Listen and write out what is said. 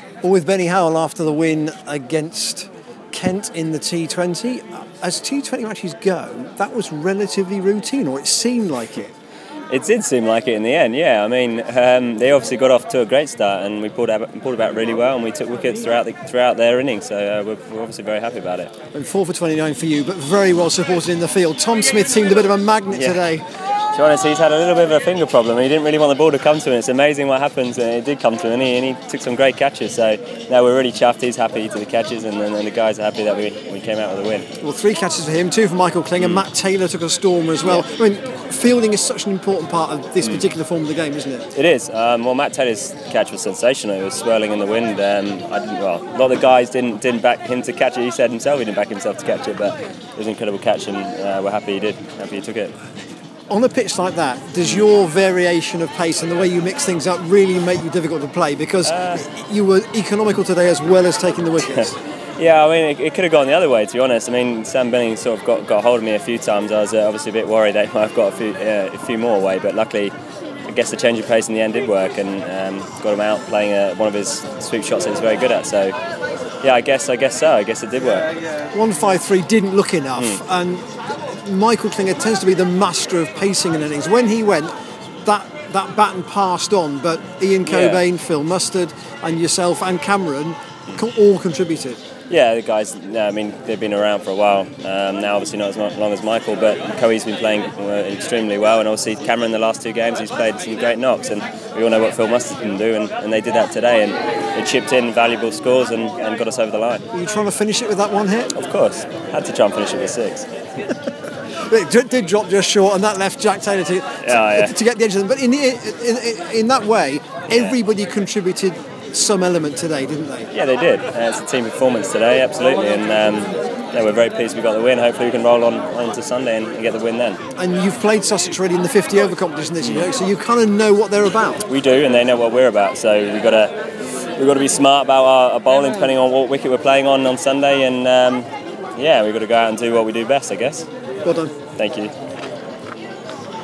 Well, with Benny Howell after the win against Kent in the T20, as T20 matches go, that was relatively routine, or it seemed like it. It did seem like it in the end, yeah. I mean, they obviously got off to a great start, and we pulled about really well, and we took wickets throughout their innings. So we're obviously very happy about it. And 4 for 29 for you, but very well supported in the field. Tom Smith seemed a bit of a magnet today. To be honest, he's had a little bit of a finger problem. He didn't really want the ball to come to him. It's amazing what happens, and it did come to him, and he took some great catches. So now we're really chuffed. He's happy to the catches, and the guys are happy that we came out with a win. Well, 3 catches for him, 2 for Michael Kling, and Matt Taylor took a stormer as well. I mean, fielding is such an important part of this particular form of the game, isn't it? It is. Well, Matt Taylor's catch was sensational. It was swirling in the wind. A lot of the guys didn't back him to catch it. He said himself he didn't back himself to catch it, but it was an incredible catch, and we're happy he did. Happy he took it. On a pitch like that, does your variation of pace and the way you mix things up really make you difficult to play? Because you were economical today as well as taking the wickets. Yeah, I mean, it could have gone the other way, to be honest. I mean, Sam Benning sort of got hold of me a few times. I was obviously a bit worried that I've got a few more away, but luckily, I guess the change of pace in the end did work, and got him out playing one of his sweep shots that he's very good at. So, yeah, I guess so. I guess it did work. 153 didn't look enough, and Michael Klinger tends to be the master of pacing in innings. When he went, that baton passed on, but Ian Cobain, Phil Mustard, and yourself and Cameron all contributed. Yeah, the guys, I mean, they've been around for a while. Now, obviously not as long as Michael, but Coe's been playing extremely well, and obviously Cameron, the last 2 games, he's played some great knocks, and we all know what Phil Mustard can do, and they did that today, and they chipped in valuable scores and got us over the line. Were you trying to finish it with that one hit? Of course, had to try and finish it with 6. It did drop just short, and that left Jack Taylor to get the edge of them. But in that way, everybody contributed some element today, didn't they? Yeah, they did. It's a team performance today, absolutely, and we're very pleased we got the win. Hopefully we can roll on into Sunday and get the win then. And you've played Sussex already in the 50 over competition this year, so you kind of know what they're about. We do, and they know what we're about, so we've got to be smart about our bowling depending on what wicket we're playing on Sunday, and we've got to go out and do what we do best, I guess. Well done. Thank you.